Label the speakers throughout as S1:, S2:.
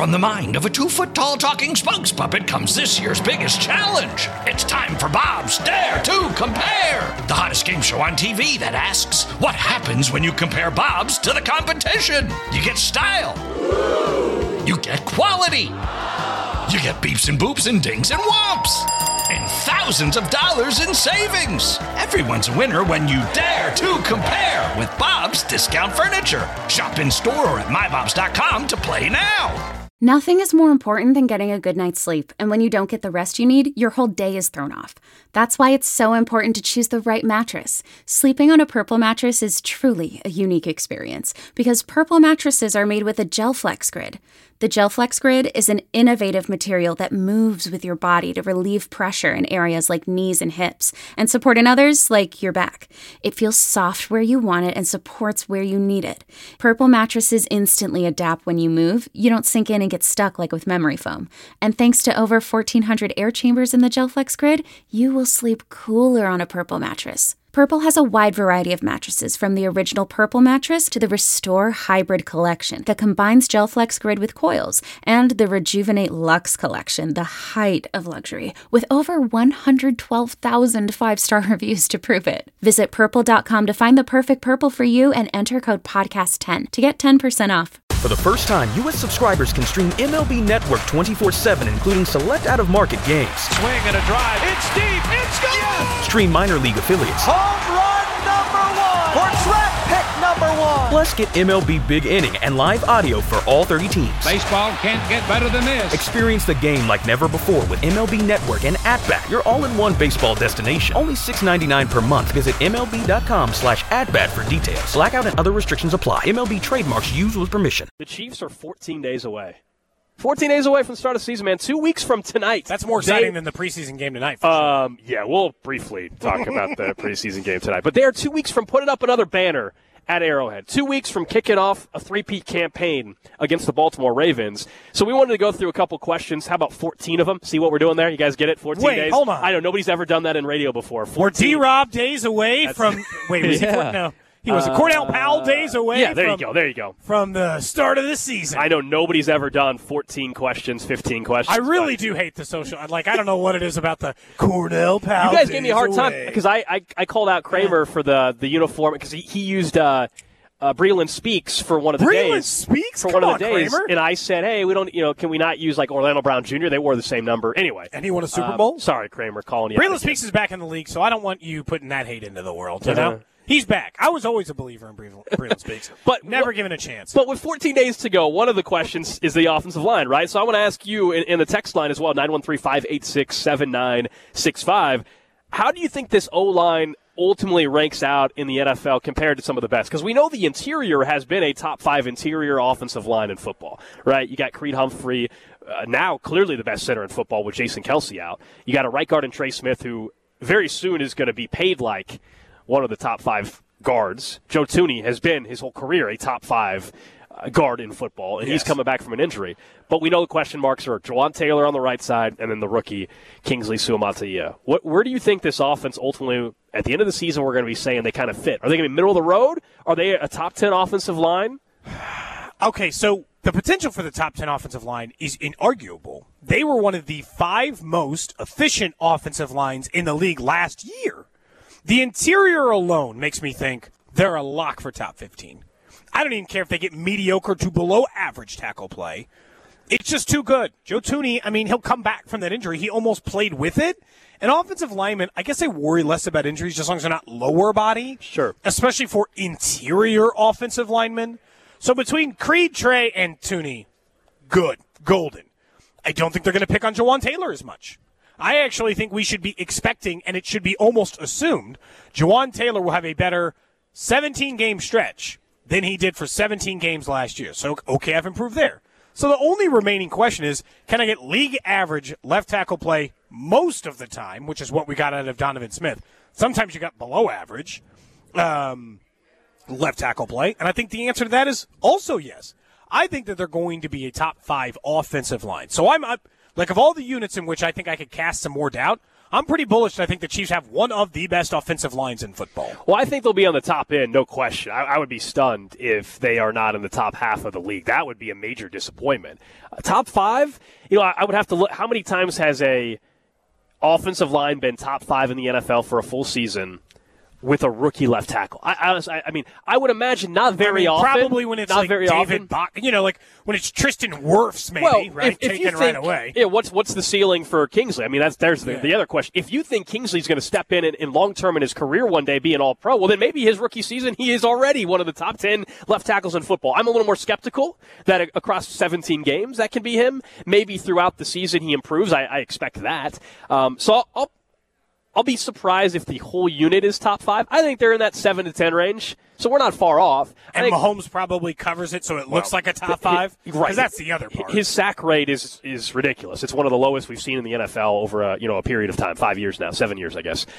S1: From the mind of a 2-foot-tall talking spokes puppet comes this year's biggest challenge. It's time for Bob's Dare to Compare, the hottest game show on TV that asks, what happens when you compare Bob's to the competition? You get style. You get quality. You get beeps and boops and dings and whomps. And thousands of dollars in savings. Everyone's a winner when you dare to compare with Bob's Discount Furniture. Shop in store or at mybobs.com to play now.
S2: Nothing is more important than getting a good night's sleep, and when you don't get the rest you need, your whole day is thrown off. That's why it's so important to choose the right mattress. Sleeping on a Purple mattress is truly a unique experience, because Purple mattresses are made with a GelFlex Grid. The GelFlex Grid is an innovative material that moves with your body to relieve pressure in areas like knees and hips, and support in others like your back. It feels soft where you want it and supports where you need it. Purple mattresses instantly adapt when you move. You don't sink in and get stuck like with memory foam. And thanks to over 1,400 air chambers in the GelFlex Grid, you will sleep cooler on a Purple mattress. Purple has a wide variety of mattresses, from the original Purple mattress to the Restore Hybrid collection that combines GelFlex Grid with coils, and the Rejuvenate Luxe collection, the height of luxury, with over 112,000 five-star reviews to prove it. Visit purple.com to find the perfect Purple for you and enter code podcast10 to get 10% off.
S3: For the first time, U.S. subscribers can stream MLB Network 24/7, including select out-of-market games.
S4: Swing and a drive. It's deep. It's gone. Yes!
S3: Stream minor league affiliates.
S4: Home run number 1. Or draft pick number 1.
S3: Plus, get MLB Big Inning and live audio for all 30 teams.
S4: Baseball can't get better than this.
S3: Experience the game like never before with MLB Network and At-Bat, your all-in-one baseball destination. Only $6.99 per month. Visit MLB.com/AtBat for details. Blackout and other restrictions apply. MLB trademarks used with permission.
S5: The Chiefs are 14 days away. 14 days away from the start of the season, man. 2 weeks from tonight.
S6: That's more exciting than the preseason game tonight. For sure.
S5: Yeah, we'll briefly talk about the preseason game tonight. But they are 2 weeks from putting up another banner at Arrowhead. 2 weeks from kicking off a three-peat campaign against the Baltimore Ravens. So we wanted to go through a couple questions. How about 14 of them? See what we're doing there? You guys get it? 14
S6: Wait,
S5: days?
S6: hold on.
S5: I know, nobody's ever done that in radio before. 14.
S6: We're D-Rob days away from – wait, was he – no. He was Cordell Powell days away.
S5: Yeah, there you go.
S6: From the start of the season.
S5: I know nobody's ever done 14 questions, 15 questions.
S6: I really do hate the social. Like, I don't know what it is about the Cordell Powell.
S5: You guys gave me a hard time because I called out Kramer for the uniform because he used Breland Speaks for one of the days.
S6: Breland Speaks?
S5: For one of the days. Kramer? And I said, hey, we don't, can we not use like Orlando Brown Jr.? They wore the same number. Anyway.
S6: And he won a Super Bowl?
S5: Sorry, Kramer, calling you.
S6: Breland Speaks is back in the league, so I don't want you putting that hate into the world, you know? He's back. I was always a believer in Breland Speaks, but never given a chance.
S5: But with 14 days to go, one of the questions is the offensive line, right? So I want to ask you in the text line as well, 913-586-7965. How do you think this O-line ultimately ranks out in the NFL compared to some of the best? Because we know the interior has been a top 5 interior offensive line in football, right? You got Creed Humphrey, now clearly the best center in football with Jason Kelce out. You got a right guard in Trey Smith who very soon is going to be paid like one of the top 5 guards. Joe Thuney has been his whole career a top 5 guard in football, and he's coming back from an injury. But we know the question marks are Jawan Taylor on the right side and then the rookie Kingsley Suamataia. Where do you think this offense ultimately, at the end of the season, we're going to be saying they kind of fit? Are they going to be middle of the road? Are they a top 10 offensive line?
S6: Okay, so the potential for the top 10 offensive line is inarguable. They were one of the 5 most efficient offensive lines in the league last year. The interior alone makes me think they're a lock for top 15. I don't even care if they get mediocre to below average tackle play. It's just too good. Joe Thuney, I mean, he'll come back from that injury. He almost played with it. And offensive linemen, I guess I worry less about injuries just as long as they're not lower body.
S5: Sure.
S6: Especially for interior offensive linemen. So between Creed, Trey, and Thuney, good, golden. I don't think they're going to pick on Jawan Taylor as much. I actually think we should be expecting, and it should be almost assumed, Jawan Taylor will have a better 17-game stretch than he did for 17 games last year. So, okay, I've improved there. So the only remaining question is, can I get league average left tackle play most of the time, which is what we got out of Donovan Smith. Sometimes you got below average left tackle play, and I think the answer to that is also yes. I think that they're going to be a top 5 offensive line. So I'm up. Like, of all the units in which I think I could cast some more doubt, I'm pretty bullish. I think the Chiefs have one of the best offensive lines in football.
S5: Well, I think they'll be on the top end, no question. I would be stunned if they are not in the top half of the league. That would be a major disappointment. Top 5, I would have to look. How many times has a offensive line been top 5 in the NFL for a full season with a rookie left tackle? I would imagine not very often.
S6: Probably when it's
S5: not
S6: like
S5: very
S6: David
S5: often.
S6: like when it's Tristan Wirfs, maybe, right? Taken right away.
S5: Yeah, what's the ceiling for Kingsley? I mean, there's the other question. If you think Kingsley's going to step in long term in his career one day, be an All-Pro, well, then maybe his rookie season he is already one of the top 10 left tackles in football. I'm a little more skeptical that across 17 games that can be him. Maybe throughout the season he improves. I expect that. So I'll be surprised if the whole unit is top 5. I think they're in that 7 to 10 range, so we're not far off.
S6: And Mahomes probably covers it, so it looks like a top 5.
S5: Right,
S6: because that's the other part.
S5: His sack rate is ridiculous. It's one of the lowest we've seen in the NFL over a period of time, 5 years now, 7 years, I guess.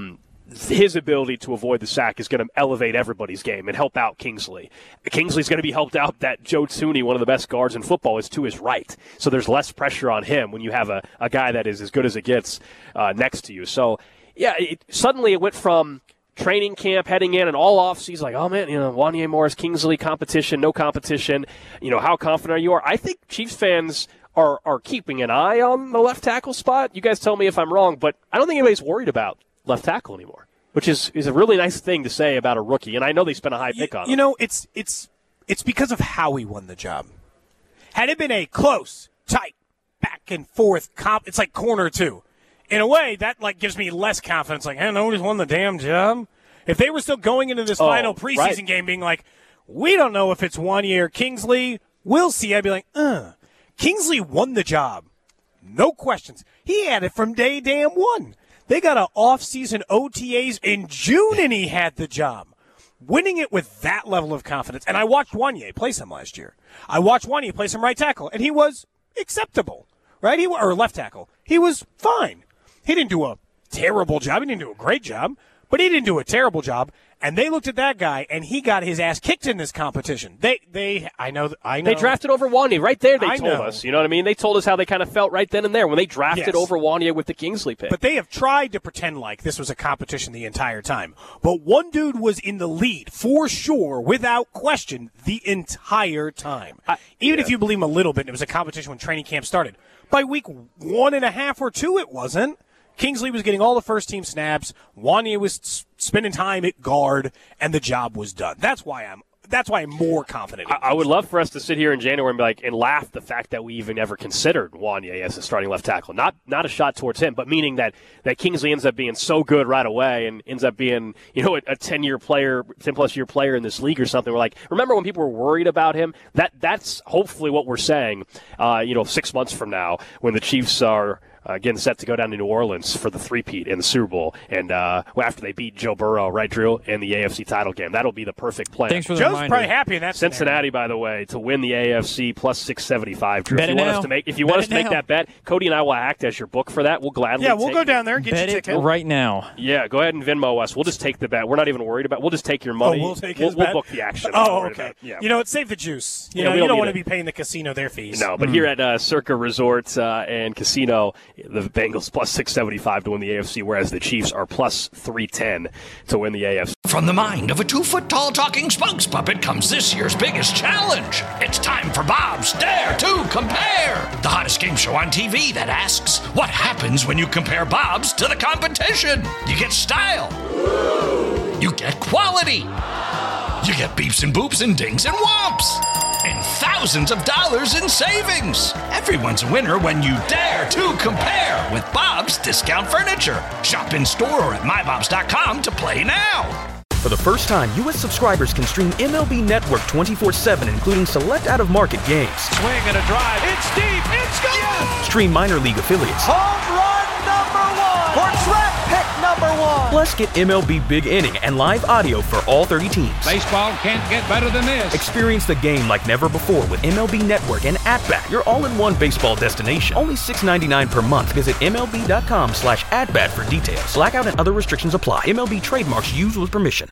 S5: His ability to avoid the sack is going to elevate everybody's game and help out Kingsley. Kingsley's going to be helped out that Joe Thuney, one of the best guards in football, is to his right. So there's less pressure on him when you have a guy that is as good as it gets next to you. So, yeah, suddenly it went from training camp heading in and all offseason, like, oh, man, Wanya Morris, Kingsley, competition, no competition. How confident are you? I think Chiefs fans are keeping an eye on the left tackle spot. You guys tell me if I'm wrong, but I don't think anybody's worried about left tackle anymore, which is a really nice thing to say about a rookie. And I know they spent a high pick on him.
S6: It's because of how he won the job. Had it been a close, tight, back and forth it's like corner 2. In a way, that gives me less confidence. Like, nobody's won the damn job. If they were still going into this final preseason game being like, we don't know if it's Wanya or Kingsley, we'll see, I'd be like, Kingsley won the job. No questions. He had it from day damn one. They got an off-season OTAs in June, and he had the job. Winning it with that level of confidence. And I watched Wanya play some last year. I watched Wanya play some right tackle, and he was acceptable, right? Or left tackle. He was fine. He didn't do a terrible job. He didn't do a great job, but he didn't do a terrible job. And they looked at that guy, and he got his ass kicked in this competition. I know.
S5: They drafted over Wanya right there. They told us, you know what I mean? They told us how they kind of felt right then and there when they drafted over Wanya with the Kingsley pick.
S6: But they have tried to pretend like this was a competition the entire time. But one dude was in the lead for sure, without question, the entire time. Even if you believe him a little bit, it was a competition when training camp started. By week 1.5 or 2, it wasn't. Kingsley was getting all the first-team snaps. Wanya was spending time at guard, and the job was done. That's why I'm more confident.
S5: I would love for us to sit here in January and laugh the fact that we even ever considered Wanya as a starting left tackle. Not a shot towards him, but meaning that Kingsley ends up being so good right away and ends up being a 10-year player, 10-plus year player in this league or something. We're like, remember when people were worried about him? That's hopefully what we're saying. 6 months from now when the Chiefs are getting set to go down to New Orleans for the three-peat in the Super Bowl, and after they beat Joe Burrow, right, Drew, in the AFC title game. That'll be the perfect plan.
S7: Thanks for the
S6: Joe's
S7: reminder.
S6: probably happy in that
S5: Cincinnati,
S6: scenario.
S5: by the way, to win the AFC plus 675. Drew,
S7: Bet
S5: if you want us to make that bet, Cody and I will act as your book for that. We'll gladly
S6: we'll go down there and get
S7: Bet
S6: you a
S7: it
S6: ticket.
S7: right now.
S5: Yeah, go ahead and Venmo us. We'll just take the bet. We're not even worried about it. We'll just take your money.
S6: We'll take his
S5: We'll
S6: bet?
S5: book the action.
S6: Oh, okay.
S5: Yeah.
S6: Save the juice.
S5: Yeah,
S6: You
S5: we don't
S6: don't
S5: need
S6: want to
S5: it.
S6: be paying the casino their fees.
S5: No, but here at Circa Resort and Casino, the Bengals plus 675 to win the AFC, whereas the Chiefs are plus 310 to win the AFC.
S1: From the mind of a 2-foot-tall talking spokes puppet comes this year's biggest challenge. It's time for Bob's Dare to Compare, the hottest game show on TV that asks, what happens when you compare Bob's to the competition? You get style. You get quality. You get beeps and boops and dings and whomps. And thousands of dollars in savings. Everyone's a winner when you dare to compare with Bob's Discount Furniture. Shop in store or at mybobs.com to play now.
S3: For the first time, U.S. subscribers can stream MLB Network 24/7, including select out-of-market games.
S4: Swing and a drive. It's deep. It's gone. Yes.
S3: Stream minor league affiliates.
S4: Home run number 1. For draft pick number 1.
S3: Plus, get MLB Big Inning and live audio for all 30 teams.
S8: Baseball can't get better than this.
S3: Experience the game like never before with MLB Network and At-Bat, your all-in-one baseball destination. Only $6.99 per month. Visit MLB.com/AtBat for details. Blackout and other restrictions apply. MLB trademarks used with permission.